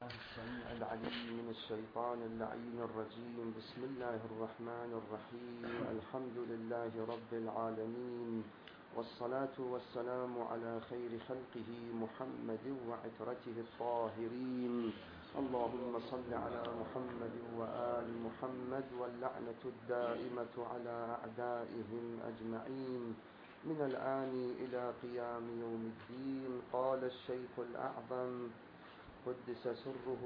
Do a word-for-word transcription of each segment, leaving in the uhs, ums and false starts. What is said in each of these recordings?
السميع العليم من الشيطان اللعين الرجيم. بسم الله الرحمن الرحيم. الحمد لله رب العالمين، والصلاة والسلام على خير خلقه محمد وعترته الطاهرين. اللهم صل على محمد وآل محمد، واللعنة الدائمة على أعدائهم أجمعين من الآن إلى قيام يوم الدين. قال الشيخ الأعظم قدس سره: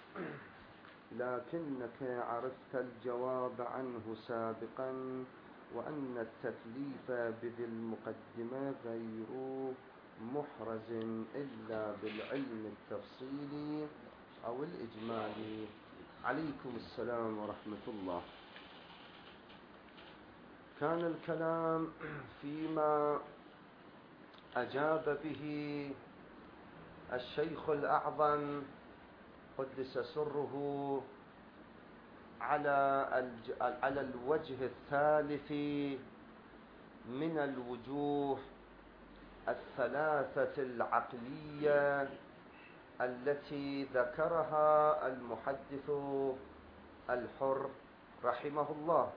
لكنك عرفت الجواب عنه سابقا، وأن التكليف بذي المقدمة غير محرز إلا بالعلم التفصيلي أو الإجمالي. عليكم السلام ورحمة الله. كان الكلام فيما أجاب به الشيخ الأعظم قدس سره على على الوجه الثالث من الوجوه الثلاثة العقلية التي ذكرها المحدث الحر رحمه الله.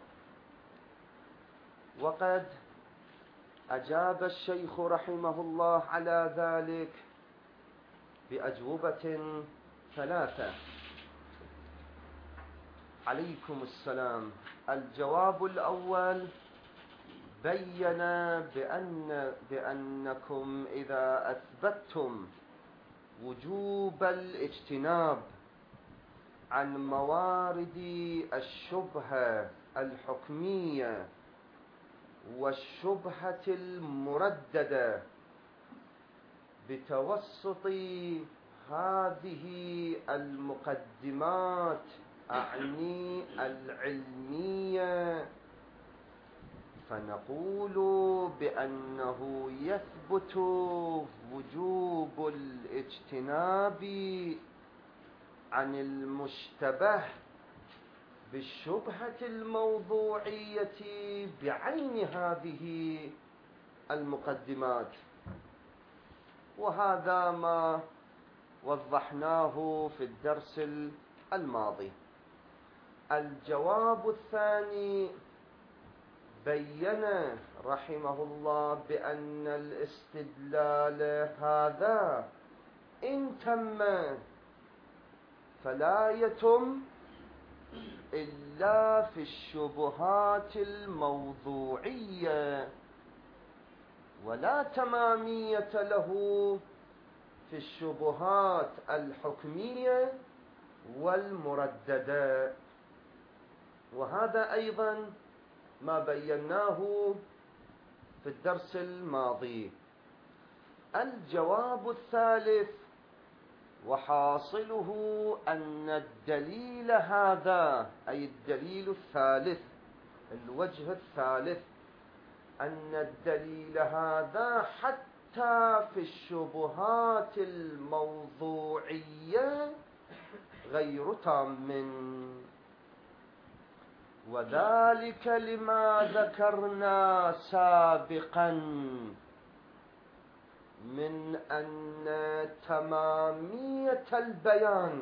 وقد أجاب الشيخ رحمه الله على ذلك بأجوبة ثلاثة. عليكم السلام. الجواب الأول: بين بأن بأنكم إذا أثبتتم وجوب الاجتناب عن موارد الشبهة الحكمية والشبهة المرددة بتوسط هذه المقدمات، أعني العلمية، فنقول بأنه يثبت وجوب الاجتناب عن المشتبه بالشبهة الموضوعية بعين هذه المقدمات. وهذا ما وضحناه في الدرس الماضي. الجواب الثاني: بين رحمه الله بأن الاستدلال هذا إن تم فلا يتم إلا في الشبهات الموضوعية، ولا تمامية له في الشبهات الحكمية والمرددة. وهذا أيضا ما بيناه في الدرس الماضي. الجواب الثالث وحاصله أن الدليل هذا، أي الدليل الثالث، الوجه الثالث، أن الدليل هذا حتى في الشبهات الموضوعية غير تام، وذلك لما ذكرنا سابقا من أن تمامية البيان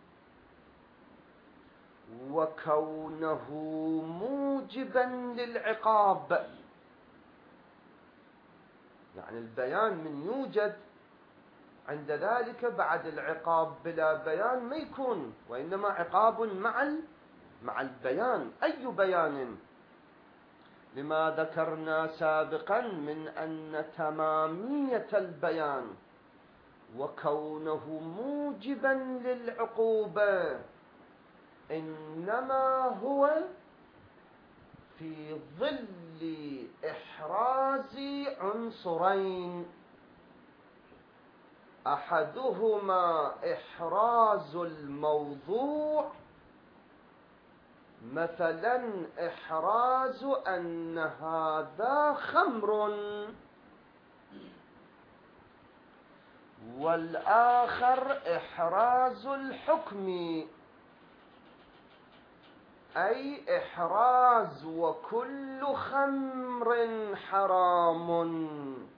وكونه موجبا للعقاب، يعني البيان من يوجد عند ذلك بعد العقاب بلا بيان ما يكون، وإنما عقاب مع مع البيان. أي بيان؟ لما ذكرنا سابقا من أن تمامية البيان وكونه موجبا للعقوبة إنما هو في ظل إحراز عنصرين: أحدهما إحراز الموضوع، مثلا إحراز أن هذا خمر، والآخر إحراز الحكم، أي إحراز وكل خمر حرام.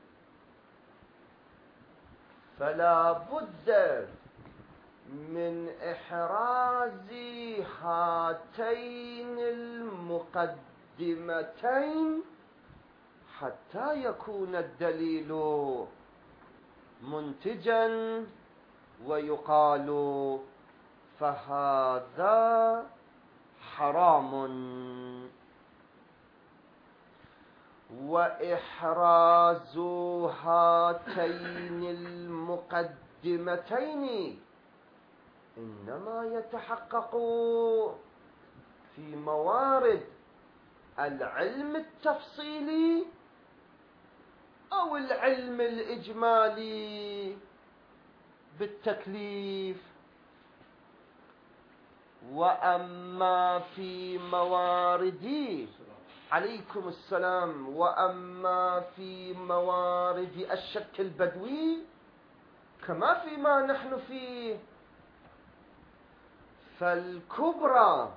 فلا بد من إحراز هاتين المقدمتين حتى يكون الدليل منتجا ويقال فهذا حرام. وإحراز هاتين المقدمتين إنما يتحقق في موارد العلم التفصيلي أو العلم الإجمالي بالتكليف. وأما في موارد عليكم السلام وأما في موارد الشك البدوي كما فيما نحن فيه، فالكبرى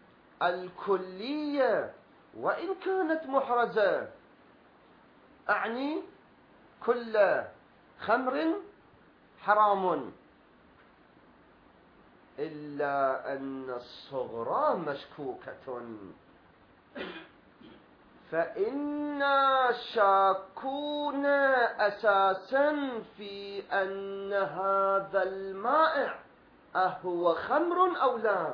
الكلية وإن كانت محرزة، أعني كل خمر حرام، إلا أن الصغرى مشكوكة، فإنا شاكون أساسا في أن هذا المائع أهو خمر أو لا.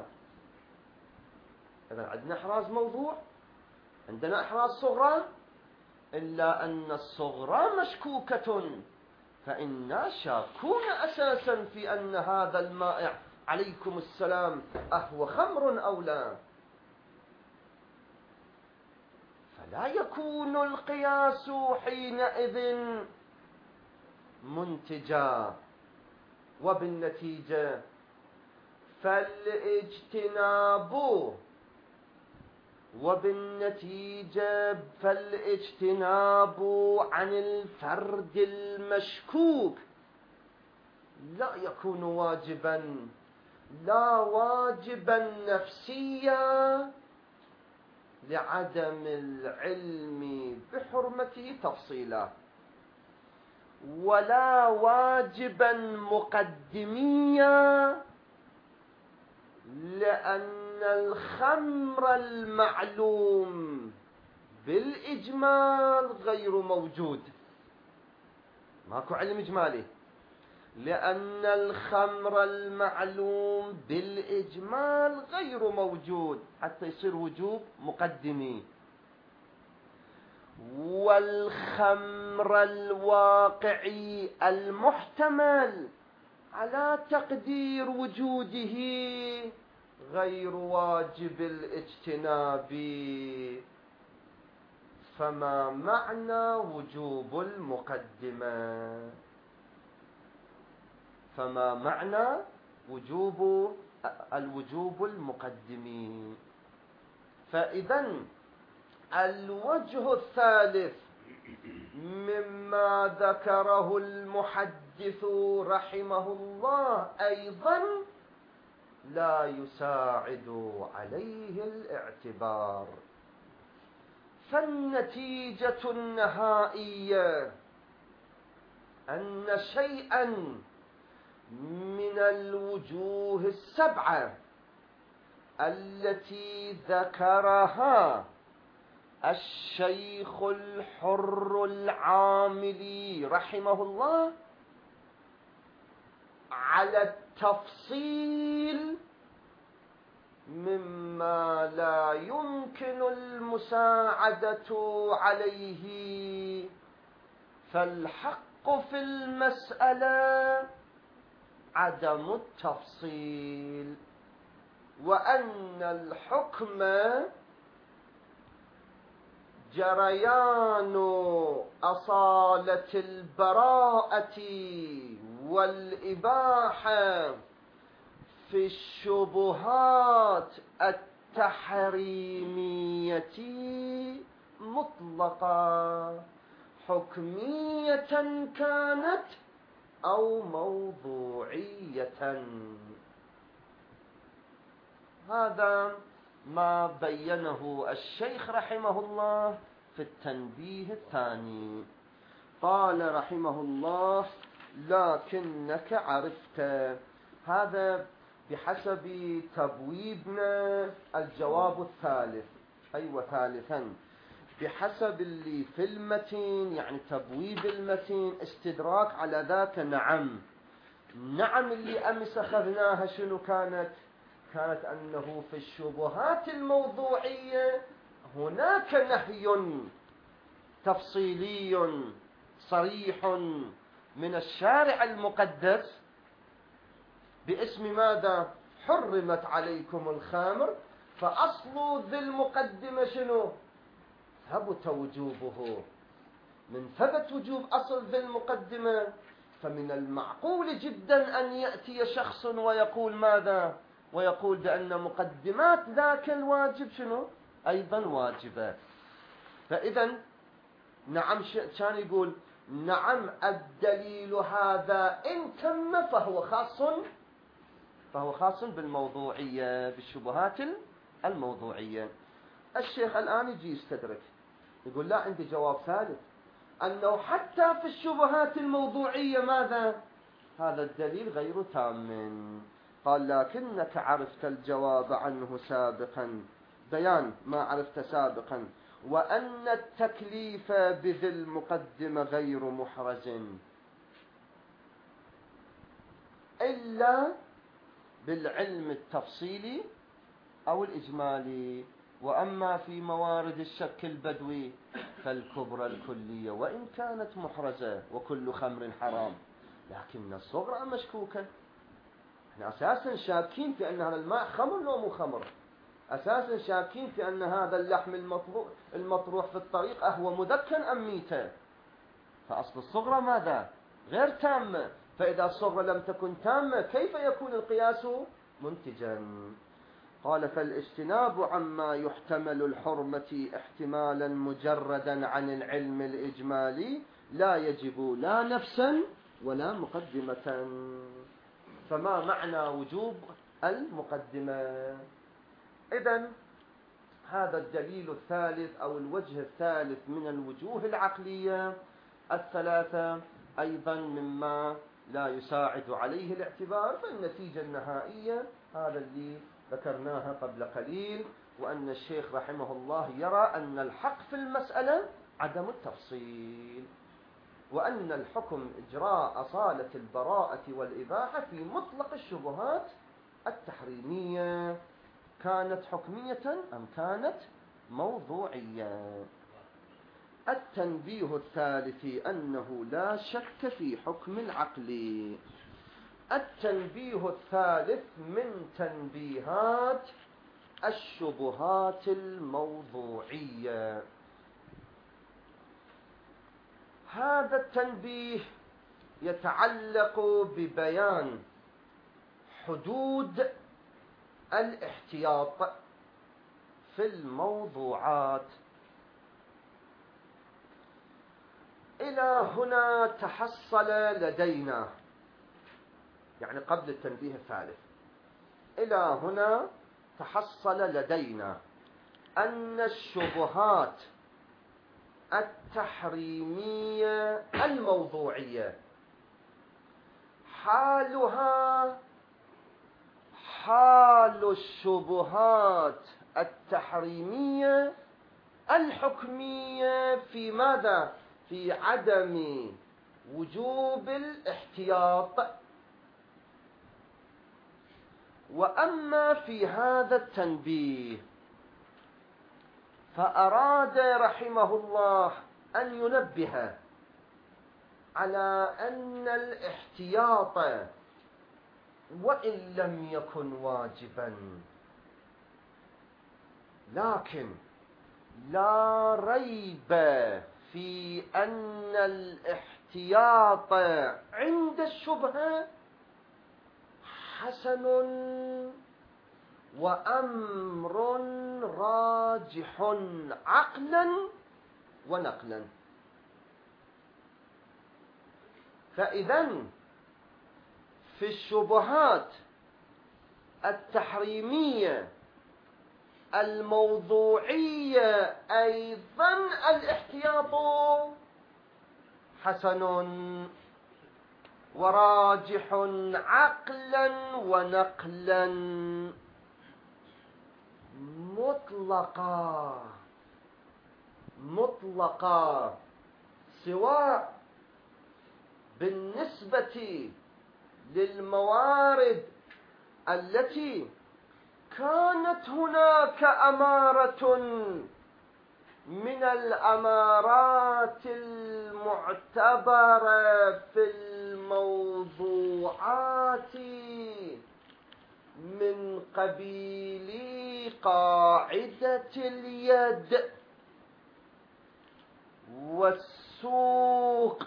إذا عندنا إحراز موضوع، عندنا إحراز صغرى، إلا أن الصغرى مشكوكة، فإنا شاكون أساسا في أن هذا المائع عليكم السلام أهو خمر أو لا. فلا يكون القياس حينئذ منتجا، وبالنتيجة فالاجتناب وبالنتيجة فالاجتناب عن الفرد المشكوك لا يكون واجبا، لا واجبا نفسيا لعدم العلم بحرمته تفصيلا، ولا واجبا مقدميا لأن الخمر المعلوم بالإجمال غير موجود، ماكو علم إجمالي، لأن الخمر المعلوم بالإجمال غير موجود حتى يصير وجوب مقدمي. والخمر الواقعي المحتمل على تقدير وجوده غير واجب الاجتناب، فما معنى وجوب المقدمة؟ فما معنى وجوب الوجوب المقدمي؟ فإذا الوجه الثالث مما ذكره المحدث رحمه الله أيضا لا يساعد عليه الاعتبار. فالنتيجة النهائية أن شيئا من الوجوه السبعة التي ذكرها الشيخ الحر العاملي رحمه الله على التفصيل مما لا يمكن المساعدة عليه، فالحق في المسألة عدم التفصيل، وأن الحكم جريان أصالة البراءة والإباحة في الشبهات التحريمية مطلقة حكمية كانت أو موضوعية. هذا ما بينه الشيخ رحمه الله في التنبيه الثاني. قال رحمه الله: لكنك عرفت. هذا بحسب تبويبنا الجواب الثالث. أيوة ثالثا بحسب اللي في المتن، يعني تبويب المتن استدراك على ذاك. نعم نعم اللي أمس أخذناها شنو كانت؟ كانت أنه في الشبهات الموضوعية هناك نهي تفصيلي صريح من الشارع المقدس باسم ماذا؟ حرمت عليكم الخمر. فأصل ذي المقدمة شنو؟ ثبت وجوبه. من ثبت وجوب أصل ذي المقدمة فمن المعقول جدا أن يأتي شخص ويقول ماذا؟ ويقول بأن مقدمات ذاك الواجب شنو؟ أيضا واجبة. فإذا نعم كان يقول نعم الدليل هذا إن تم فهو خاص فهو خاص بالموضوعية، بالشبهات الموضوعية. الشيخ الآن يجي يستدرك يقول لا، عندي جواب ثالث، أنه حتى في الشبهات الموضوعية ماذا؟ هذا الدليل غير تام. قال لكنك عرفت الجواب عنه سابقا، بيان ما عرفت سابقا، وأن التكليف بذي المقدمة غير محرز إلا بالعلم التفصيلي أو الإجمالي. وأما في موارد الشك البدوي فالكبرى الكلية وإن كانت محرزة وكل خمر حرام، لكن الصغرى مشكوكة. احنا أساسا شاكين في أن هذا الماء خمر لو مو خمر، أساسا شاكين في أن هذا اللحم المطروح في الطريق أهو مدكن أم ميتة. فأصل الصغرى ماذا؟ غير تامة. فإذا الصغرى لم تكن تامة كيف يكون القياس منتجا؟ قال فالاجتناب عما يحتمل الحرمة احتمالا مجردا عن العلم الإجمالي لا يجب لا نفسا ولا مقدمة. فما معنى وجوب المقدمة؟ إذن هذا الدليل الثالث أو الوجه الثالث من الوجوه العقلية الثلاثة أيضا مما لا يساعد عليه الاعتبار. فالنتيجة النهائية هذا اللي ذكرناها قبل قليل، وأن الشيخ رحمه الله يرى أن الحق في المسألة عدم التفصيل، وأن الحكم إجراء أصالة البراءة والإباحة في مطلق الشبهات التحريمية، كانت حكمية أم كانت موضوعية. التنبيه الثالث أنه لا شك في حكم العقل. التنبيه الثالث من تنبيهات الشبهات الموضوعية. هذا التنبيه يتعلق ببيان حدود الاحتياط في الموضوعات. إلى هنا تحصل لدينا، يعني قبل التنبيه الثالث، إلى هنا تحصل لدينا أن الشبهات التحريمية الموضوعية حالها حال الشبهات التحريمية الحكمية في ماذا؟ في عدم وجوب الاحتياط. وأما في هذا التنبيه فأراد رحمه الله أن ينبه على أن الاحتياط وإن لم يكن واجبا، لكن لا ريب في أن الاحتياط عند الشبهة حسن وأمر راجح عقلا ونقلا. فإذن في الشبهات التحريمية الموضوعية أيضا الاحتياط حسن وراجح عقلا ونقلا مطلقا مطلقا، سواء بالنسبة للموارد التي كانت هناك أمارة من الأمارات المعتبرة في الموضوعات من قبيل قاعدة اليد والسوق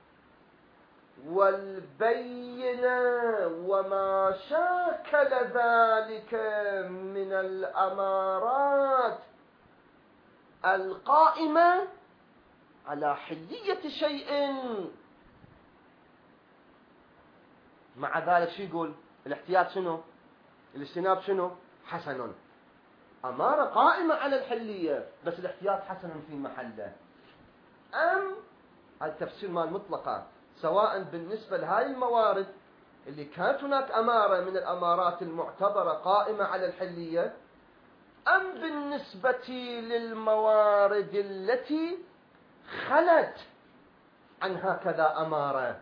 والبينة وما شاكل ذلك من الأمارات القائمة على حلية شيء. مع ذلك شو يقول؟ الاحتياط شنو؟ الاجتناب شنو؟ حسن. أمارة قائمة على الحلية بس الاحتياط حسن في محله. أم التفسير مال مطلقة، سواء بالنسبة لهذه الموارد اللي كانت هناك أمارة من الأمارات المعتبرة قائمة على الحلية، أم بالنسبة للموارد التي خلت عن هكذا أمارة.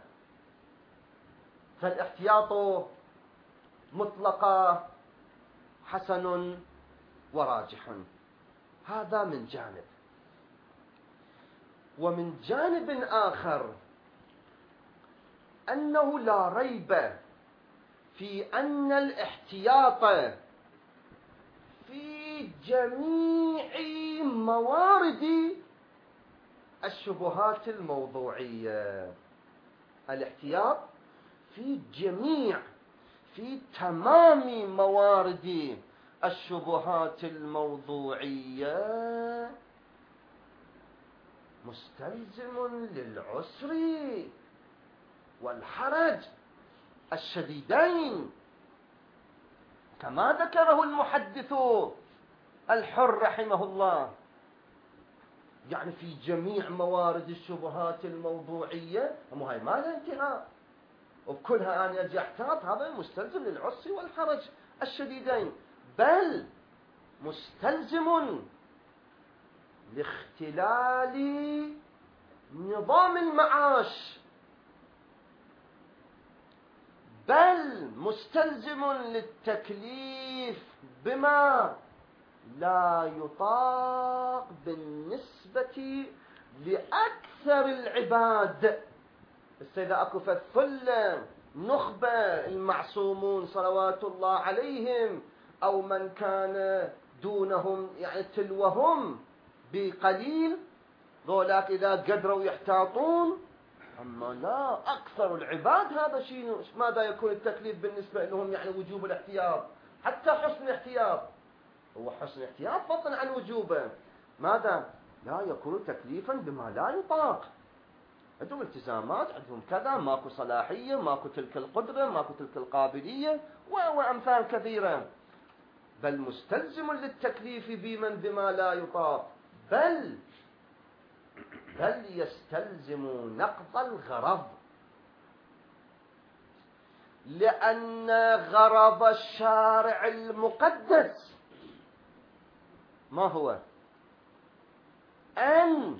فالاحتياط مطلقة حسن وراجح. هذا من جانب. ومن جانب آخر أنه لا ريب في أن الاحتياط في جميع موارد الشبهات الموضوعية. الاحتياط في جميع في تمام موارد الشبهات الموضوعية مستلزم للعسر والحرج الشديدين، كما ذكره المحدث الحر رحمه الله. يعني في جميع موارد الشبهات الموضوعية، مو هاي ما لها انتهاء، وبكلها أنا أجي أحتاط، هذا مستلزم للعسر والحرج الشديدين، بل مستلزم لاختلال نظام المعاش، بل مستلزم للتكليف بما لا يطاق بالنسبة لأكثر العباد. إذا أكو فالثلة نخبة المعصومون صلوات الله عليهم، أو من كان دونهم يعني تلوهم بقليل، ذولاك إذا قدروا يحتاطون. أما لا، أكثر العباد هذا شيء ماذا يكون التكليف بالنسبة لهم؟ يعني وجوب الاحتياط، حتى حسن الاحتياط هو حسن الاحتياط فضلا عن وجوبه، ماذا لا يكون تكليفا بما لا يطاق. عندهم التزامات، عندهم كذا، ماكو صلاحية، ماكو تلك القدرة، ماكو تلك القابلية، وأمثال كثيرة. بل مستلزم للتكليف بمن بما لا يطاق، بل بل يستلزم نقض الغرض، لأن غرض الشارع المقدس ما هو؟ أن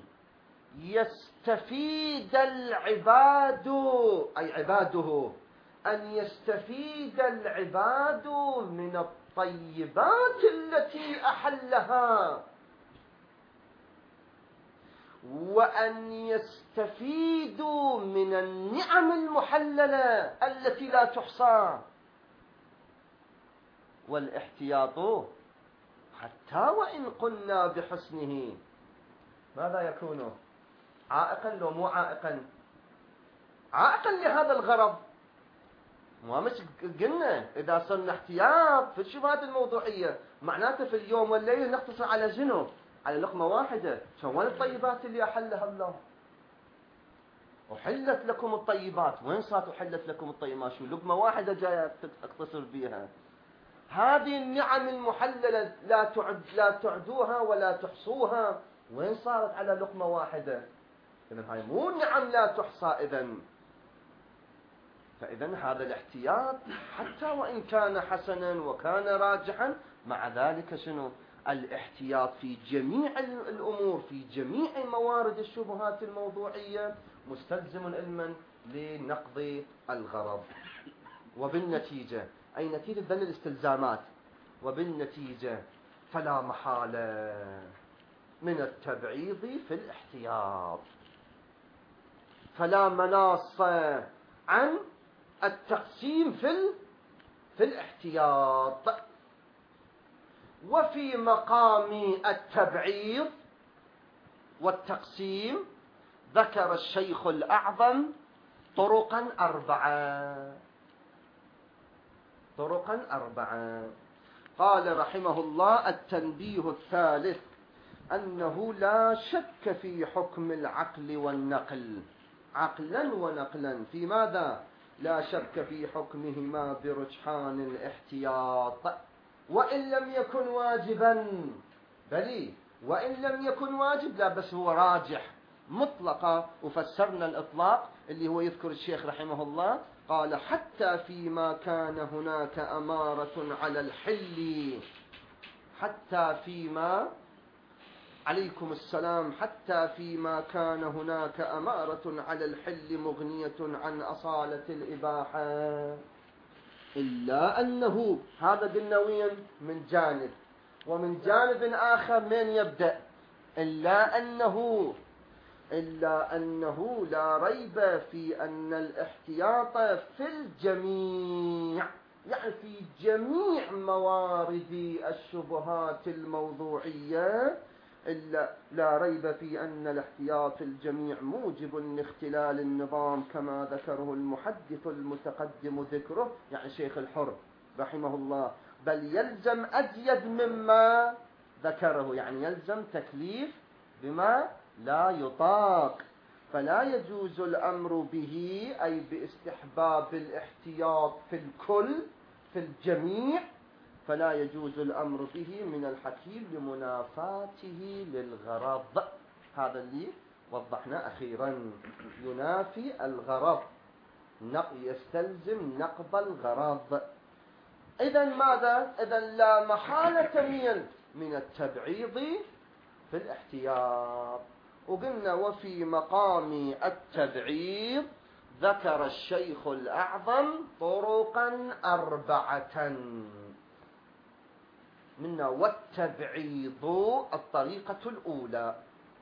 يستفيد العباد، أي عباده، أن يستفيد العباد من الطيبات التي أحلها، وأن يستفيدوا من النعم المحللة التي لا تحصى. والاحتياط حتى وإن قلنا بحسنه ماذا يكون؟ عائقا لو مو عائقا؟ عائقا لهذا الغرض. ما مش قلنا إذا صرنا احتياط في الشبهات الموضوعية معناته في اليوم والليل نقتصر على شنو؟ على لقمة واحدة. شوين الطيبات اللي أحلها الله؟ أحلت لكم الطيبات. وين صارت أحلت لكم الطيبات؟ شو لقمة واحدة جاية أقتصر بها؟ هذه النعم المحللة لا تعد لا تعدوها ولا تحصوها. وين صارت على لقمة واحدة؟ إذن هاي مو نعم لا تحصى. إذن فإذا هذا الاحتياط حتى وإن كان حسنا وكان راجحا، مع ذلك شنو؟ الاحتياط في جميع الأمور، في جميع موارد الشبهات الموضوعية مستلزم علما لنقض الغرض. وبالنتيجة، أي نتيجة ذن الاستلزامات، وبالنتيجة فلا محالة من التبعيض في الاحتياط، فلا مناص عن التقسيم في في الاحتياط. وفي مقام التبعيض والتقسيم ذكر الشيخ الأعظم طرقا أربعة طرقا أربعة قال رحمه الله: التنبيه الثالث أنه لا شك في حكم العقل والنقل، عقلا ونقلا، في ماذا؟ لا شك في حكمهما برجحان الاحتياط، وإن لم يكن واجبا، بل وإن لم يكن واجب لا بس هو راجح مطلقا. وفسرنا الإطلاق اللي هو يذكر الشيخ رحمه الله، قال: حتى فيما كان هناك أمارة على الحل، حتى فيما عليكم السلام حتى فيما كان هناك أمارة على الحل مغنية عن أصالة الإباحة، إلا أنه هذا بالنوين من جانب، ومن جانب آخر من يبدأ إلا أنه إلا أنه لا ريب في أن الاحتياط في الجميع، يعني في جميع موارد الشبهات الموضوعية، إلا لا ريب في أن الاحتياط في الجميع موجب لاختلال النظام كما ذكره المحدث المتقدم ذكره، يعني شيخ الحر رحمه الله، بل يلزم أزيد مما ذكره، يعني يلزم تكليف بما لا يطاق، فلا يجوز الأمر به، أي باستحباب الاحتياط في الكل في الجميع، فلا يجوز الأمر به من الحكيم لمنافاته للغرض. هذا اللي وضحنا أخيرا، ينافي الغرض، يستلزم نقض الغرض. إذن ماذا؟ إذن لا محالة من من التبعيض في الاحتياط. وقلنا: وفي مقام التبعيض ذكر الشيخ الأعظم طرقا أربعة منا. والتبعيض الطريقة الأولى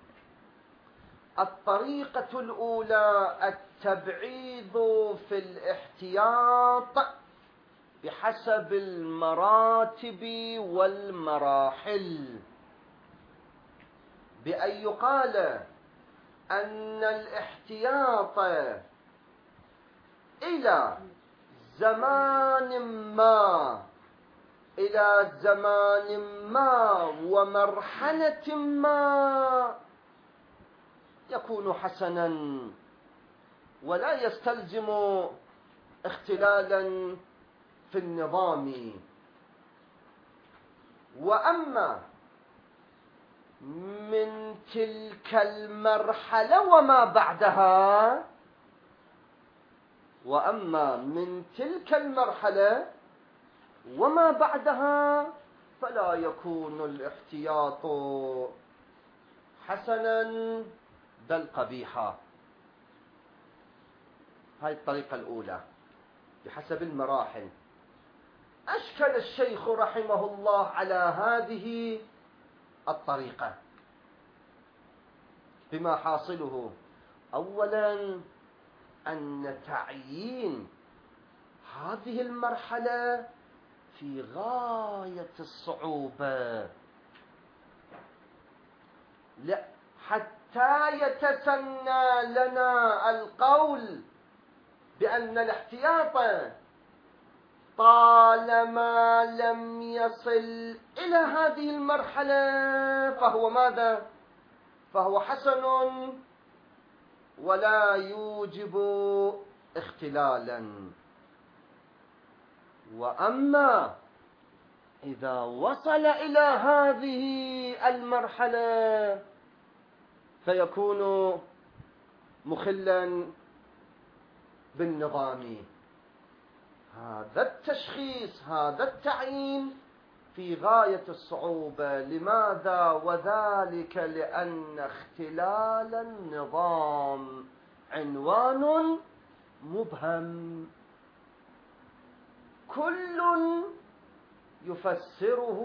الطريقة الأولى التبعيض في الاحتياط بحسب المراتب والمراحل، بأن يقال أن الاحتياط إلى زمان ما إلى زمان ما ومرحلة ما يكون حسنا ولا يستلزم اختلالا في النظام. وأما من تلك المرحلة وما بعدها وأما من تلك المرحلة وما بعدها فلا يكون الاحتياط حسنا بل قبيحا. هاي الطريقة الأولى بحسب المراحل. أشكل الشيخ رحمه الله على هذه الطريقة بما حاصله: أولا أن تعيين هذه المرحلة في غاية الصعوبة، لا حتى يتسنى لنا القول بأن الاحتياط طالما لم يصل إلى هذه المرحلة فهو ماذا؟ فهو حسن ولا يوجب اختلالا. وأما إذا وصل إلى هذه المرحلة فيكون مخلا بالنظام، هذا التشخيص، هذا التعيين في غاية الصعوبة. لماذا؟ وذلك لأن اختلال النظام عنوان مبهم، كل يفسره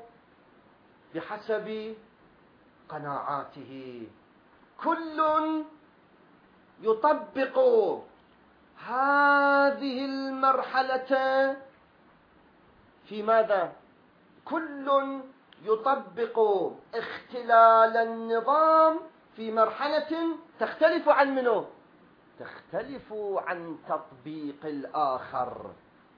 بحسب قناعاته، كل يطبق هذه المرحلة في ماذا؟ كل يطبق اختلال النظام في مرحلة تختلف عن منه؟ تختلف عن تطبيق الآخر.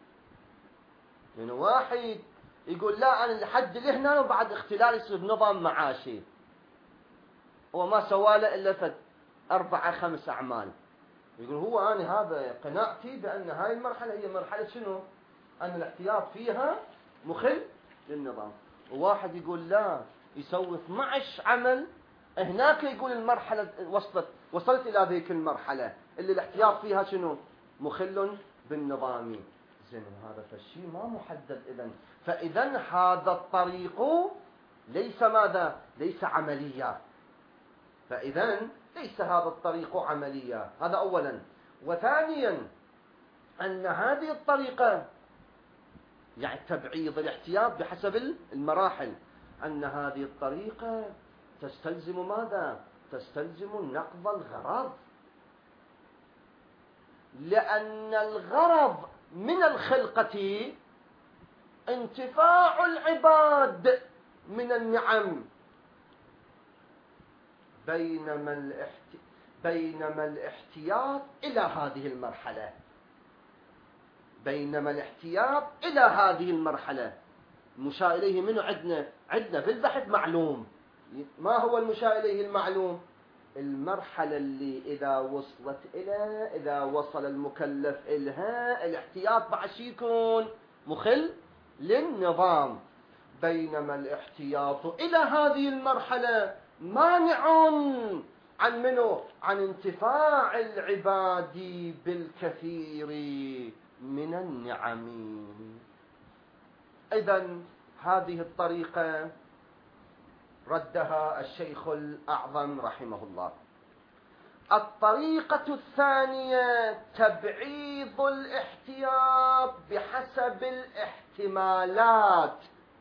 من واحد يقول لا أنا الحد لهنا وبعد اختلال يصير نظام معاشي، وما سواله إلا فد أربعة خمس أعمال، يقول هو أنا هذا قناعتي بأن هاي المرحلة هي مرحلة شنو؟ أن الاحتياط فيها مخل للنظام. وواحد يقول لا، يسوي اثني عشر عمل هناك، يقول المرحلة وصلت وصلت إلى ذيك المرحلة اللي الاحتياط فيها شنو؟ مخل بالنظام. زين هذا فالشيء ما محدد إذن. فإذن هذا الطريق ليس ماذا؟ ليس عملية. فإذن ليس هذا الطريق عملية، هذا أولا. وثانيا أن هذه الطريقة يعني تبعيض الاحتياط بحسب المراحل، أن هذه الطريقة تستلزم ماذا؟ تستلزم نقض الغرض، لأن الغرض من الخلقة انتفاع العباد من النعم، بينما الاحت... بينما الاحتياط إلى هذه المرحلة بينما الاحتياط إلى هذه المرحلة المشار إليه منه عندنا عندنا في البحث معلوم. ما هو المشار إليه المعلوم؟ المرحلة اللي إذا وصلت إلى إذا وصل المكلف إلها الاحتياط بعد شي يكون مخل للنظام، بينما الاحتياط إلى هذه المرحلة مانع عن منه؟ عن انتفاع العباد بالكثير من النعم. إذن هذه الطريقة ردها الشيخ الأعظم رحمه الله. الطريقة الثانية تبعيض الاحتياط بحسب الاحتمالات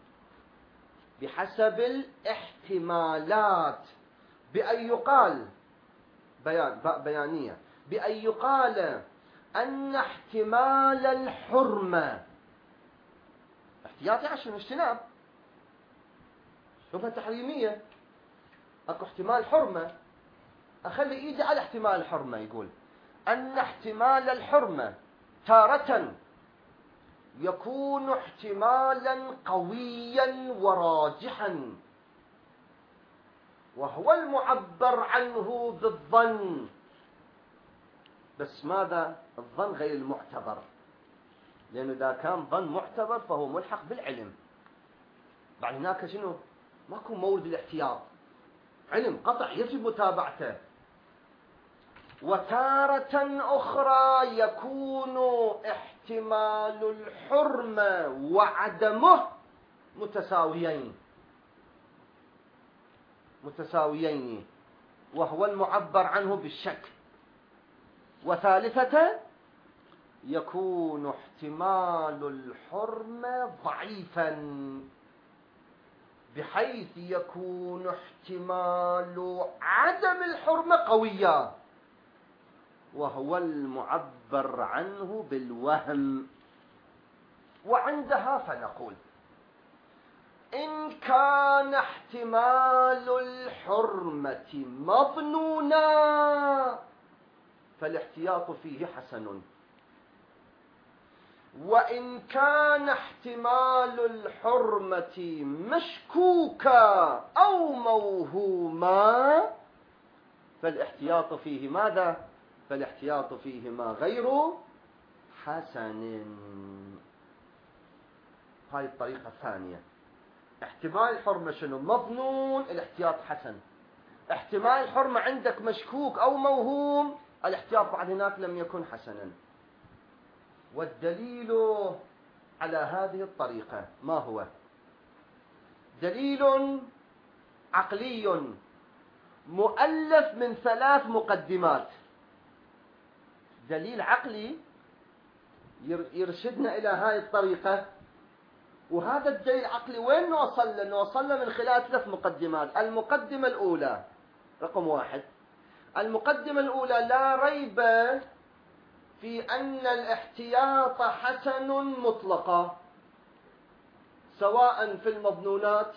بحسب الاحتمالات بأن يقال بيان بيانية بأن يقال أن احتمال الحرمة، احتياط يعني شنو؟ اجتناب، شبهة تحريمية، اكو احتمال حرمة، اخلي ايدي على احتمال الحرمة. يقول أن احتمال الحرمة تارة يكون احتمالا قويا وراجحا، وهو المعبر عنه بالظن، بس ماذا؟ الظن غير المعتبر، لأنه إذا كان ظن معتبر فهو ملحق بالعلم. بعد هناك شنو؟ ماكو مورد الاحتياط، علم قطع يجب متابعته. وتارة أخرى يكون احتمال الحرمة وعدمه متساويين متساويين وهو المعبر عنه بالشك. وثالثة يكون احتمال الحرمة ضعيفا، بحيث يكون احتمال عدم الحرمة قويا، وهو المعبر عنه بالوهم. وعندها فنقول إن كان احتمال الحرمة مظنونا فالاحتياط فيه حسن، وإن كان احتمال الحرمة مشكوكا أو موهوما فالاحتياط فيه ماذا؟ فالاحتياط فيهما غير حسن. هاي الطريقة الثانية. احتمال الحرمة شنو؟ مظنون، الاحتياط حسن. احتمال الحرمة عندك مشكوك أو موهوم، الاحتياط بعد هناك لم يكن حسنا. والدليل على هذه الطريقة ما هو؟ دليل عقلي مؤلف من ثلاث مقدمات. دليل عقلي يرشدنا إلى هذه الطريقة، وهذا الدليل العقلي وين نوصل له؟ نوصل له من خلال ثلاث مقدمات. المقدمة الأولى رقم واحد، المقدمة الأولى: لا ريب في أن الاحتياط حسن مطلقا، سواء في المظنونات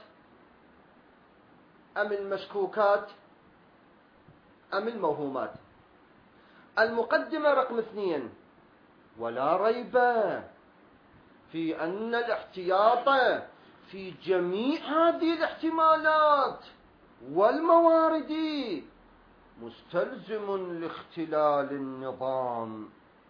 أم المشكوكات أم الموهومات. المقدمة رقم اثنين: ولا ريب في أن الاحتياط في جميع هذه الاحتمالات والموارد مستلزم لاختلال النظام،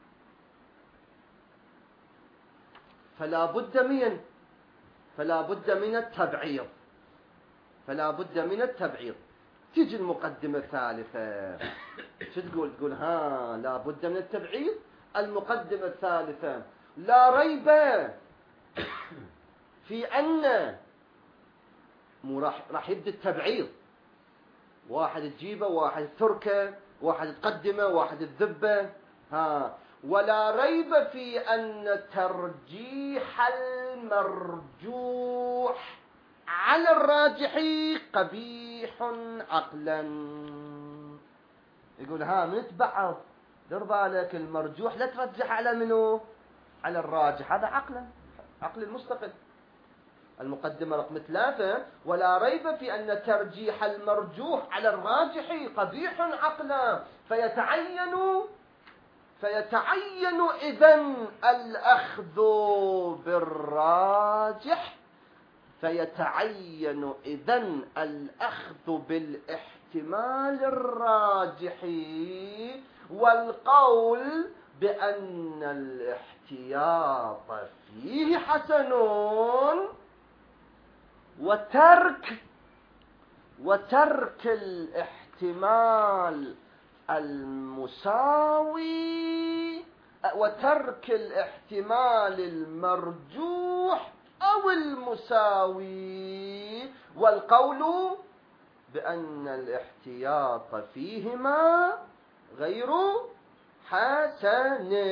فلا بد من فلا بد من التبعيض فلا بد من التبعيض. تيجي المقدمة الثالثة شو تقول؟ تقول ها لا بد من التبعيض. المقدمة الثالثة: لا ريب في أن مو راح راح يبدأ التبعيض، واحد تجيبه، واحد تركه، واحد تقدمه، واحد تذبه. ها ولا ريب في أن ترجيح المرجوح على الراجح قبيح عقلا. يقول ها من تبعض، دير بالك المرجوح لا ترجح على منه، على الراجح، هذا عقلا، عقل المستقل. المقدمة رقم ثلاثة: ولا ريب في أن ترجيح المرجوح على الراجح قبيح عقلا، فيتعين فيتعين إذن الأخذ بالراجح فيتعين إذن الأخذ بالاحتمال الراجح والقول بأن الاحتياط فيه حسن، وترك وترك الاحتمال المساوي وترك الاحتمال المرجوح أو المساوي والقول بأن الاحتياط فيهما غير حسن.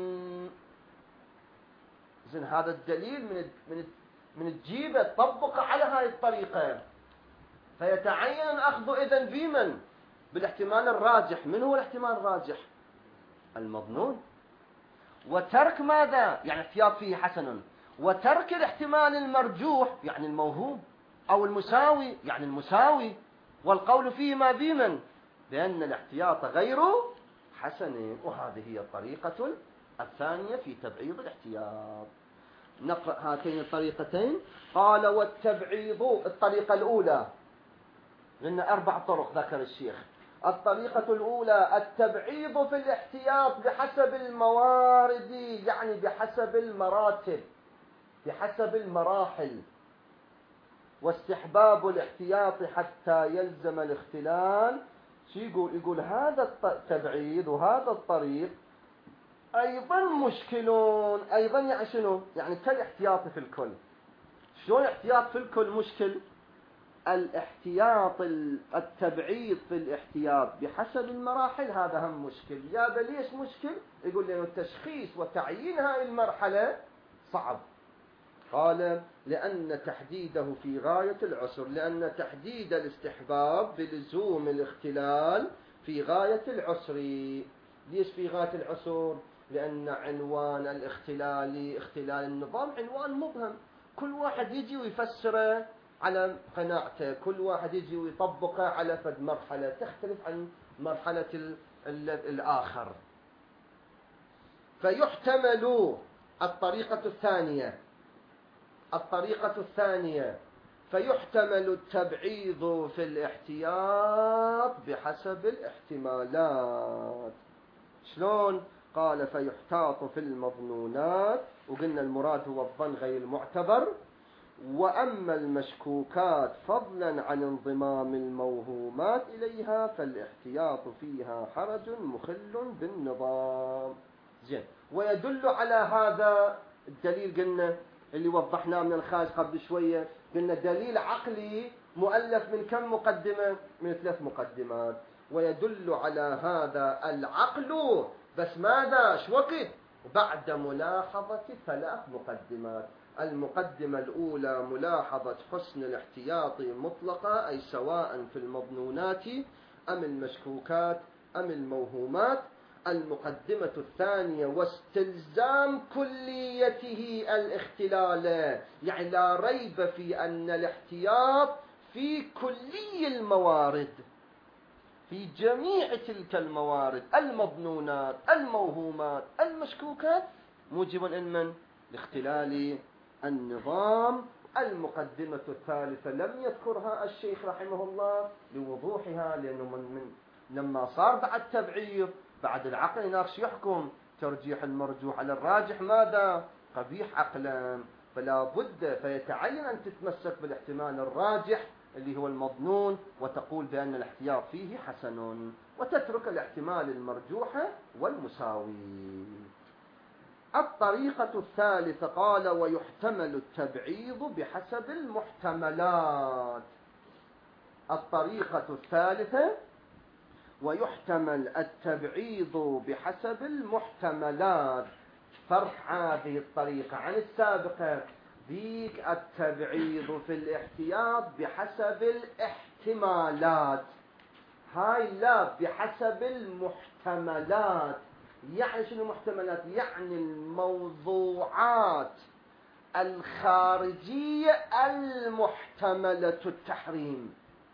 إذن هذا الدليل من من من تجيبه تطبقه على هذه الطريقة، فيتعين الأخذ إذن بمن؟ بالاحتمال الراجح. من هو الاحتمال الراجح؟ المظنون. وترك ماذا؟ يعني احتياط فيه حسن. وترك الاحتمال المرجوح يعني الموهوم، أو المساوي يعني المساوي، والقول فيه ما بمن؟ بأن الاحتياط غير حسن. وهذه هي الطريقة الثانية في تبعيض الاحتياط. نقرأ هاتين الطريقتين. قال: والتبعيض، الطريقة الأولى، لأن أربع طرق ذكر الشيخ. الطريقة الأولى: التبعيض في الاحتياط بحسب الموارد، يعني بحسب المراتب، بحسب المراحل، واستحباب الاحتياط حتى يلزم الاختلال. شو يقول؟ يقول هذا التبعيض وهذا الطريق أيضا مشكلون. أيضا يعني شنو؟ يعني كالاحتياط في الكل. شلون الاحتياط في الكل مشكل؟ الاحتياط التبعيض في الاحتياط بحسب المراحل هذا هم مشكل. يا ليش مشكل؟ يقول لأنه التشخيص وتعيين هاي المرحلة صعب. قال: لأن تحديده في غاية العسر، لأن تحديد الاستحباب بلزوم الاختلال في غاية العسر. ليش في غاية العسر؟ لأن عنوان الاختلال اختلال النظام عنوان مبهم، كل واحد يجي ويفسره على قناعته، كل واحد يجي ويطبقه على فد مرحلة تختلف عن مرحلة ال ال الآخر. فيحتمل الطريقة الثانية الطريقة الثانية فيحتمل التبعيض في الاحتياط بحسب الاحتمالات. شلون؟ قال: فيحتاط في المظنونات، وقلنا المراد هو الظن غير المعتبر. وأما المشكوكات فضلا عن انضمام الموهومات إليها فالاحتياط فيها حرج مخل بالنظام. زين. ويدل على هذا الدليل قلنا اللي وضحناه من الخارج قبل شوية، قلنا دليل عقلي مؤلف من كم مقدمة؟ من ثلاث مقدمات. ويدل على هذا العقل بس ماذا شو وقت؟ بعد ملاحظة ثلاث مقدمات. المقدمة الأولى ملاحظة حسن الاحتياط مطلقة، أي سواء في المظنونات أم المشكوكات أم الموهومات. المقدمة الثانية واستلزام كليته الاختلال، يعني لا ريب في أن الاحتياط في كلي الموارد، في جميع تلك الموارد، المظنونات الموهومات المشكوكات، موجب من لاختلال النظام. المقدمة الثالثة لم يذكرها الشيخ رحمه الله لوضوحها، لأنه من, من لما صار بعد تبعيض بعد العقل يناقش يحكم ترجيح المرجوح على الراجح ماذا؟ قبيح عقلا، فلا بد فيتعين أن تتمسك بالاحتمال الراجح اللي هو المظنون وتقول بأن الاحتياط فيه حسن، وتترك الاحتمال المرجوح والمساوي. الطريقة الثالثة قال ويحتمل التبعيض بحسب المحتملات. الطريقة الثالثة ويحتمل التبعيض بحسب المحتملات. فرق هذه الطريقة عن السابقة، ذيك التبعيض في الاحتياط بحسب الاحتمالات، هاي لا بحسب المحتملات. يعني شنو المحتملات؟ يعني الموضوعات الخارجية المحتملة التحريم،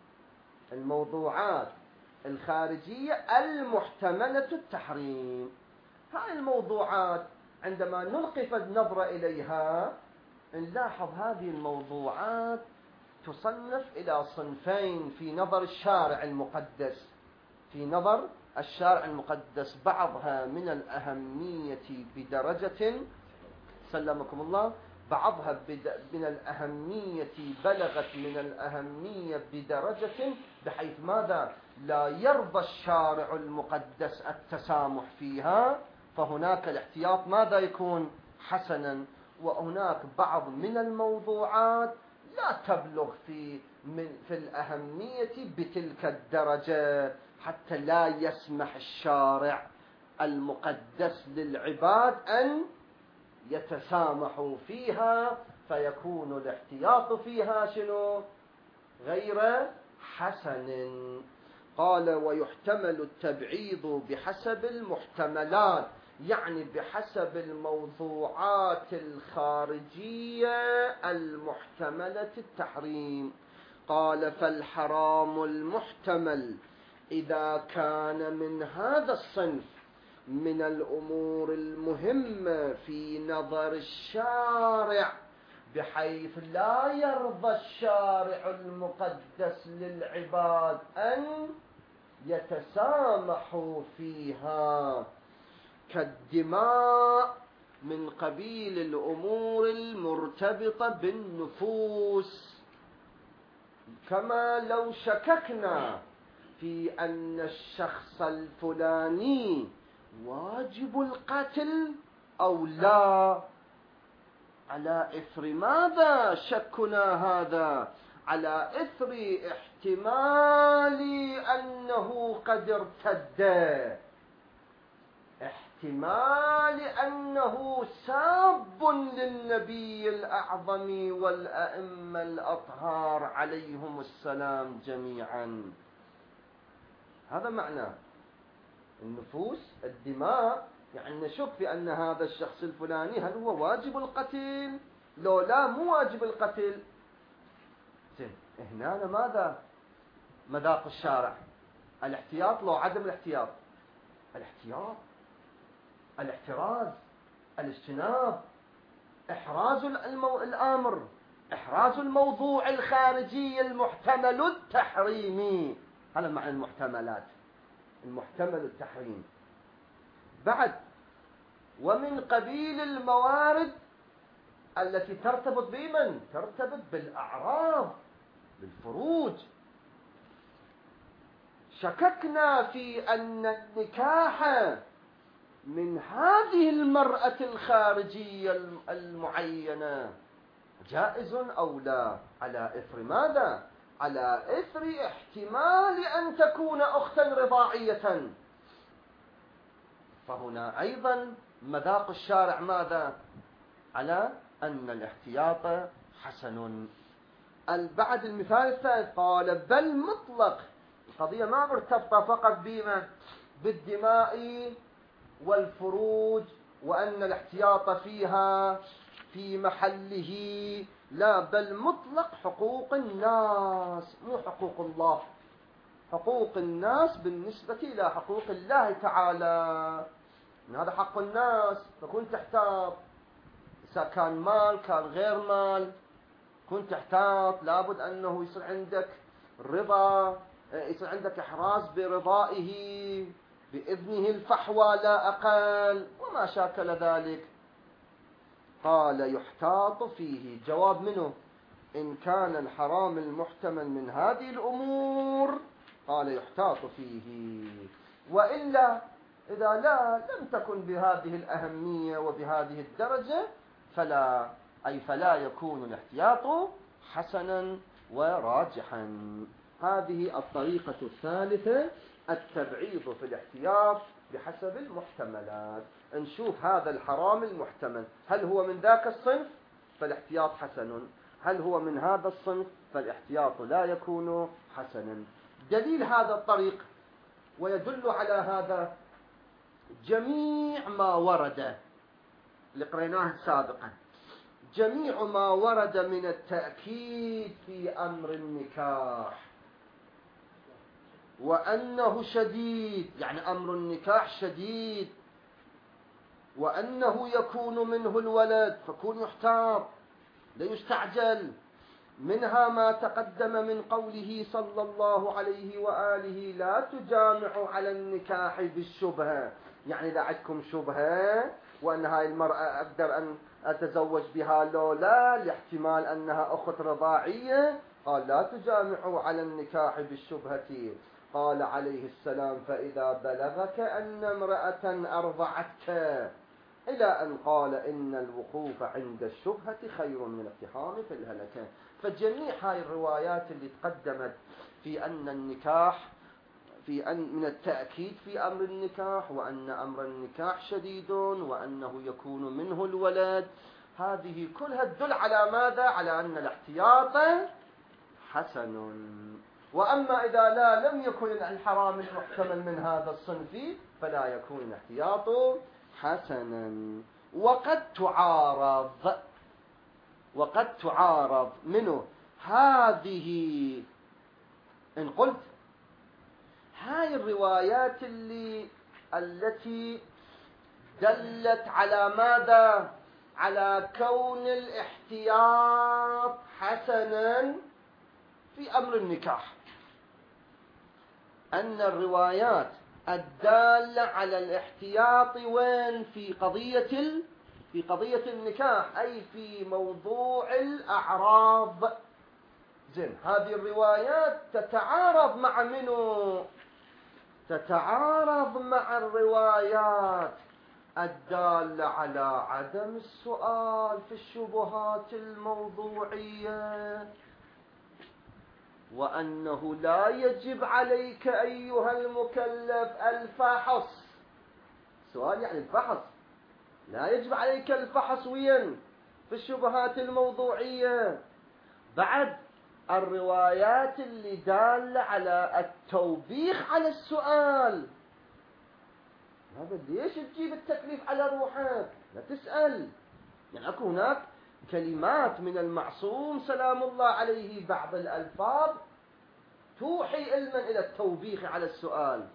الموضوعات الخارجية المحتملة التحريم. هاي الموضوعات عندما نلقي النظر إليها نلاحظ هذه الموضوعات تصنف إلى صنفين في نظر الشارع المقدس. في نظر الشارع المقدس بعضها من الأهمية بدرجة سلمكم الله، بعضها من الأهمية بلغت من الأهمية بدرجة بحيث ماذا؟ لا يرضى الشارع المقدس التسامح فيها، فهناك الاحتياط ماذا يكون؟ حسنا. وهناك بعض من الموضوعات لا تبلغ في من في الأهمية بتلك الدرجة حتى لا يسمح الشارع المقدس للعباد أن يتسامحوا فيها، فيكون الاحتياط فيها شنو؟ غير حسن. قال ويحتمل التبعيض بحسب المحتملات، يعني بحسب الموضوعات الخارجية المحتملة التحريم. قال فالحرام المحتمل إذا كان من هذا الصنف من الأمور المهمة في نظر الشارع بحيث لا يرضى الشارع المقدس للعباد أن يتسامحوا فيها، كالدماء من قبيل الأمور المرتبطة بالنفوس، كما لو شككنا في أن الشخص الفلاني واجب القتل أو لا. على إثر ماذا شكنا هذا؟ على إثر احتمال أنه قد ارتد، احتمال أنه ساب للنبي الأعظم والأئمة الأطهار عليهم السلام جميعا. هذا معناه النفوس الدماء، يعني نشك في أن هذا الشخص الفلاني هل هو واجب القتل لو لا مو واجب القتل. زين، هنا ماذا مذاق الشارع؟ الاحتياط لو عدم الاحتياط؟ الاحتياط، الاحتراز، الاجتناب، إحراز المو... الأمر، إحراز الموضوع الخارجي المحتمل التحريمي. هذا معنى المحتملات، المحتمل التحريم. بعد ومن قبيل الموارد التي ترتبط بمن؟ ترتبط بالأعراض، بالفروج. شككنا في أن النكاح من هذه المرأة الخارجية المعينة جائز أو لا؟ على إثر ماذا؟ على إثر احتمال أن تكون أختا رضاعية. فهنا أيضا مذاق الشارع ماذا؟ على أن الاحتياط حسن. بعد المثال الثالث قال بل مطلق، القضية ما مرتبطة فقط بما بالدماء والفروج وأن الاحتياط فيها في محله، لا، بل مطلق حقوق الناس، مو حقوق الله. حقوق الناس بالنسبة إلى حقوق الله تعالى، هذا حق الناس، فكنت تحتاط، إذا كان مال كان غير مال كنت تحتاط، لابد أنه يصير عندك رضا، يصير عندك إحراز برضائه بإذنه الفحوى لا أقل وما شاكل ذلك. قال يحتاط فيه، جواب منه إن كان الحرام المحتمل من هذه الأمور قال يحتاط فيه، وإلا إذا لا لم تكن بهذه الأهمية وبهذه الدرجة فلا، أي فلا يكون الاحتياط حسنا وراجحا. هذه الطريقة الثالثة، التبعيض في الاحتياط بحسب المحتملات. نشوف هذا الحرام المحتمل، هل هو من ذاك الصنف فالاحتياط حسن، هل هو من هذا الصنف فالاحتياط لا يكون حسنا. دليل هذا الطريق ويدل على هذا جميع ما ورد اللي قريناه سابقا، جميع ما ورد من التأكيد في أمر النكاح وأنه شديد، يعني أمر النكاح شديد، وأنه يكون منه الولد فكون يحتاط لا يستعجل. منها ما تقدم من قوله صلى الله عليه وآله لا تجامعوا على النكاح بالشبهة، يعني إذا عندكم شبهة وأن هاي المرأة أقدر أن أتزوج بها لو لا، لاحتمال أنها أخت رضاعية، قال لا تجامعوا على النكاح بالشبهة. قال عليه السلام فإذا بلغك أن امرأة أرضعتك، إلى أن قال إن الوقوف عند الشبهة خير من الاقتحام في الهلكة. فجميع هاي الروايات اللي تقدمت في أن النكاح في أن من التأكيد في أمر النكاح وأن أمر النكاح شديد وأنه يكون منه الولد، هذه كلها تدل على ماذا؟ على أن الاحتياط حسن. وأما إذا لا لم يكن الحرام المحتمل من هذا الصنف فلا يكون الاحتياط حسنا. وقد تعارض وقد تعارض منه هذه، إن قلت هاي الروايات اللي التي دلت على ماذا؟ على كون الاحتياط حسنا في أمر النكاح، أن الروايات الدالة على الاحتياط وين؟ في قضية ال... في قضية النكاح، أي في موضوع الأعراض. زين، هذه الروايات تتعارض مع منو؟ تتعارض مع الروايات الدالة على عدم السؤال في الشبهات الموضوعية، وأنه لا يجب عليك أيها المكلف الفحص. سؤال يعني الفحص، لا يجب عليك الفحص وين؟ في الشبهات الموضوعية. بعد الروايات اللي دالة على التوبيخ على السؤال، هذا ليش تجيب التكليف على روحك؟ لا تسأل. يعني أكو هناك كلمات من المعصوم سلام الله عليه، بعض الألفاظ توحي علما إلى التوبيخ على السؤال.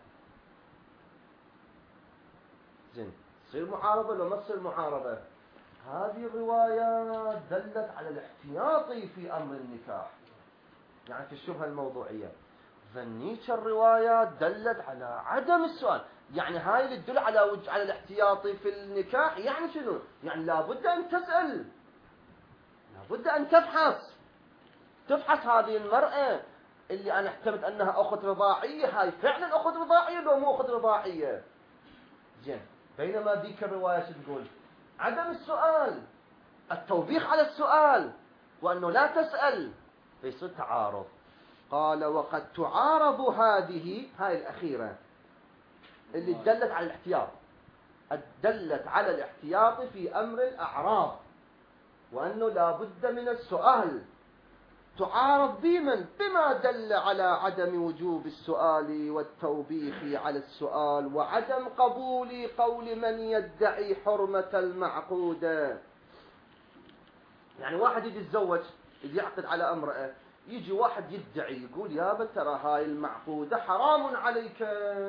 زين، تصير معارضة لو ما تصير معارضة؟ هذه الروايات دلت على الاحتياط في أمر النكاح، يعني في الشبهة الموضوعية. ذنيك الروايات دلت على عدم السؤال، يعني هاي اللي تدل على وجه على الاحتياط في النكاح. يعني شنو؟ يعني لابد أن تسأل، لابد أن تفحص تفحص هذه المرأة اللي أنا احتمت أنها أخت رضاعية، هاي فعلا أخت رضاعية لو مو أخت رضاعية. زين، بينما ذيك الرواية شو تقول؟ عدم السؤال، التوبيخ على السؤال، وأنه لا تسأل، فيصير تعارض. قال وقد تعارض هذه هاي الأخيرة اللي دلت على الاحتياط، دلت على الاحتياط في أمر الأعراض، وأنه لا بد من السؤال. تعارض بمن؟ بما دل على عدم وجوب السؤال والتوبيخ على السؤال، وعدم قبول قول من يدعي حرمة المعقودة. يعني واحد يجي يتزوج، يجي يعقد على امرأة، يجي واحد يدعي يقول يا ترى هاي المعقودة حرام عليك.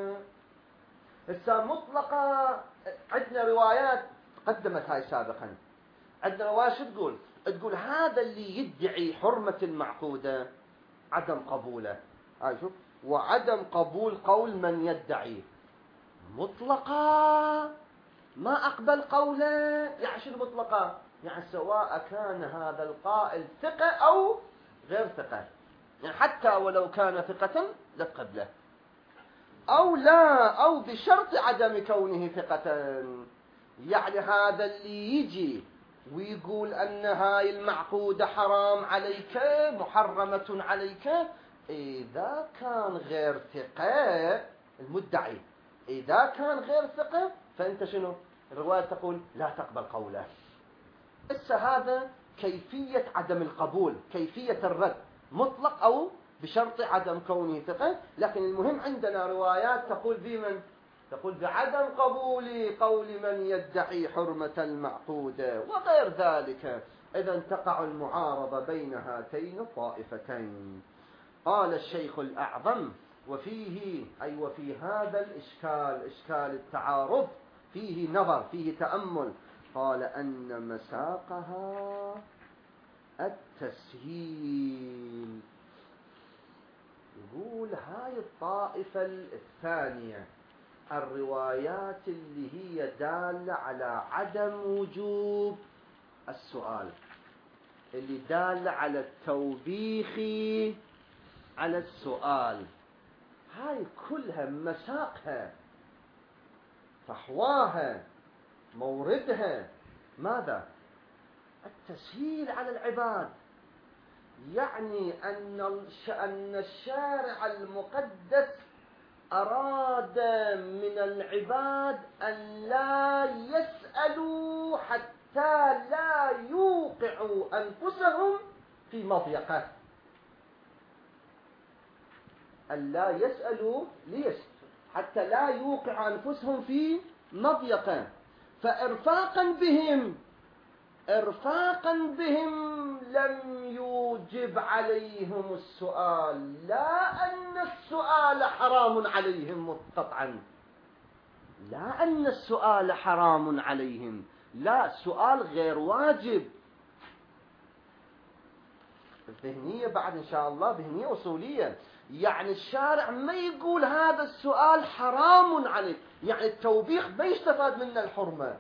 هسه مطلقة عندنا روايات قدمت هاي سابقا، عندنا روايات شو تقول؟ تقول هذا اللي يدعي حرمة المعقودة عدم قبوله، هاي شوف، وعدم قبول قول من يدعي. مطلقة ما أقبل قوله، يعني شنو مطلقة؟ يعني سواء كان هذا القائل ثقة أو غير ثقة، يعني حتى ولو كان ثقة لقبله، أو لا، أو بشرط عدم كونه ثقة. يعني هذا اللي يجي ويقول أن هاي المعقودة حرام عليك، محرمة عليك، إذا كان غير ثقة المدعي، إذا كان غير ثقة فأنت شنو؟ الرواية تقول لا تقبل قوله. إسا هذا كيفية عدم القبول، كيفية الرد، مطلق أو بشرط عدم كونه ثقة. لكن المهم عندنا روايات تقول بمن؟ تقول بعدم قبول قول من يدعي حرمة المعقودة وغير ذلك. إذا تقع المعارضة بين هاتين الطائفتين. قال الشيخ الأعظم وفيه أي وفي هذا الإشكال، إشكال التعارض، فيه نظر، فيه تأمل. قال أن مساقها التسهيل. يقول هاي الطائفة الثانية، الروايات اللي هي دالة على عدم وجوب السؤال، اللي دالة على التوبيخ على السؤال، هاي كلها مساقها، فحواها، موردها ماذا؟ التسهيل على العباد. يعني أن الشارع المقدس أراد من العباد أن لا يسألوا حتى لا يوقعوا أنفسهم في مضيقة. أن لا يسألوا ليش؟ حتى لا يوقع أنفسهم في مضيقة. فإرفاقا بهم، إرفاقا بهم لم يوجب عليهم السؤال، لا أن السؤال حرام عليهم قطعا، لا أن السؤال حرام عليهم، لا، سؤال غير واجب. الذهنية بعد إن شاء الله ذهنية أصولية. يعني الشارع ما يقول هذا السؤال حرام عليك، يعني التوبيخ ما يستفاد منه الحرمة،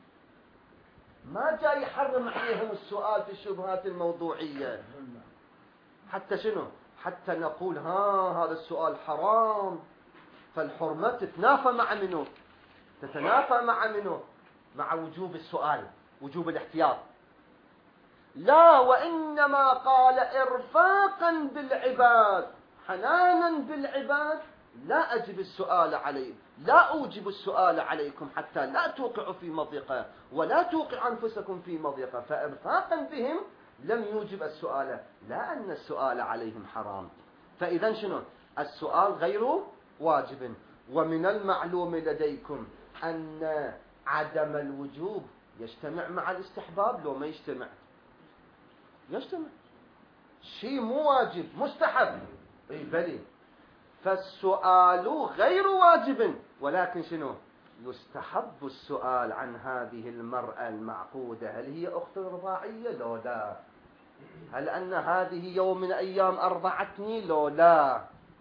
ما جاي يحرم عليهم السؤال في الشبهات الموضوعية. حتى شنو؟ حتى نقول ها هذا السؤال حرام، فالحرمة تتنافى مع منه؟ تتنافى مع منه؟ مع وجوب السؤال، وجوب الاحتياط. لا، وإنما قال إرفاقا بالعباد، حنانا بالعباد، لا أجب السؤال عليه، لا أوجب السؤال عليكم حتى لا توقعوا في مضيقة ولا توقع أنفسكم في مضيقة. فإرفاقا بهم لم يوجب السؤال، لا أن السؤال عليهم حرام. فإذا شنو؟ السؤال غير واجب. ومن المعلوم لديكم أن عدم الوجوب يجتمع مع الاستحباب لو ما يجتمع؟ يجتمع. شيء مو واجب، مستحب، اي بلي. فالسؤال غير واجب، ولكن شنو؟ يستحب السؤال عن هذه المرأة المعقودة، هل هي أخت رضاعية لو لا؟ هل أن هذه يوم من أيام أرضعتني لو لا؟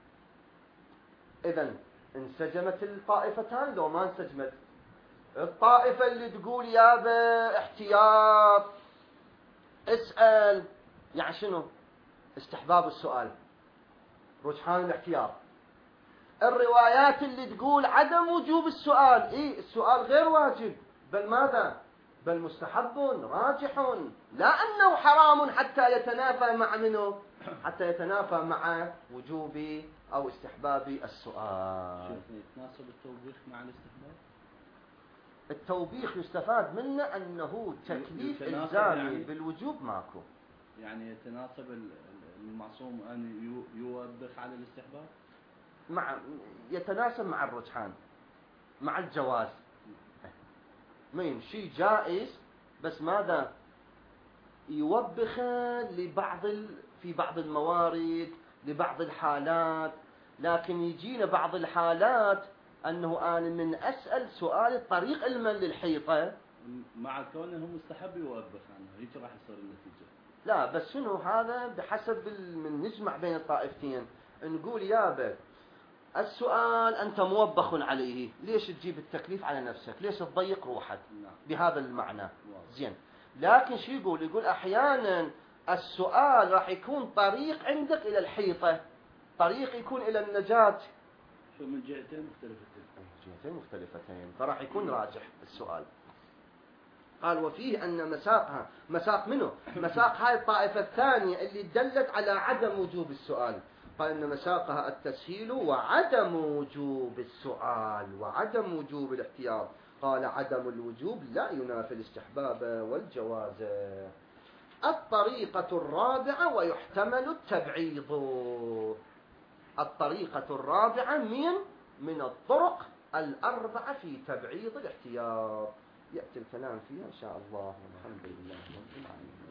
إذن انسجمت الطائفتان لو ما انسجمت؟ الطائفة اللي تقول يابا احتياط اسأل، يعني شنو؟ استحباب السؤال، رجحان الاحتياط. الروايات اللي تقول عدم وجوب السؤال، إيه السؤال غير واجب، بل ماذا؟ بل مستحب راجح، لا أنه حرام حتى يتنافى مع منه، حتى يتنافى مع وجوب أو استحباب السؤال. شوف يتناسب التوبيخ مع الاستحباب. التوبيخ يستفاد منه أنه تكليف إلزامي يعني بالوجوب ماكو، يعني يتناسب المعصوم أن يوبخ على الاستحباب، مع يتناسب مع الرجحان مع الجواز، ما يمشي جائز، بس ماذا؟ يوبخ لبعض ال... في بعض الموارد لبعض الحالات، لكن يجينا بعض الحالات أنه أنا من أسأل سؤال طريق علما للحيطة، مع كونه مستحب يوبخ عنه، هيك راح يصير النتيجة. لا بس شنو هذا بحسب من نجمع بين الطائفتين، نقول يابا السؤال أنت موبخ عليه، ليش تجيب التكليف على نفسك؟ ليش تضيق روحك؟ بهذا المعنى زين. لكن شو يقول؟ يقول أحيانا السؤال راح يكون طريق عندك إلى الحيطة، طريق يكون إلى النجاة، شو من جهتين مختلفتين، جهتين مختلفتين، فراح يكون راجح السؤال. قال وفيه أن مساقها مساق منه مساق هاي الطائفة الثانية اللي دلت على عدم وجوب السؤال، قال أن مساقها التسهيل وعدم وجوب السؤال وعدم وجوب الاحتياط. قال عدم الوجوب لا ينافي الاستحباب والجواز. الطريقة الرابعة ويحتمل التبعيض، الطريقة الرابعة من من الطرق الأربعة في تبعيض الاحتياط، يأتي الكلام فيها إن شاء الله. الحمد لله رب العالمين.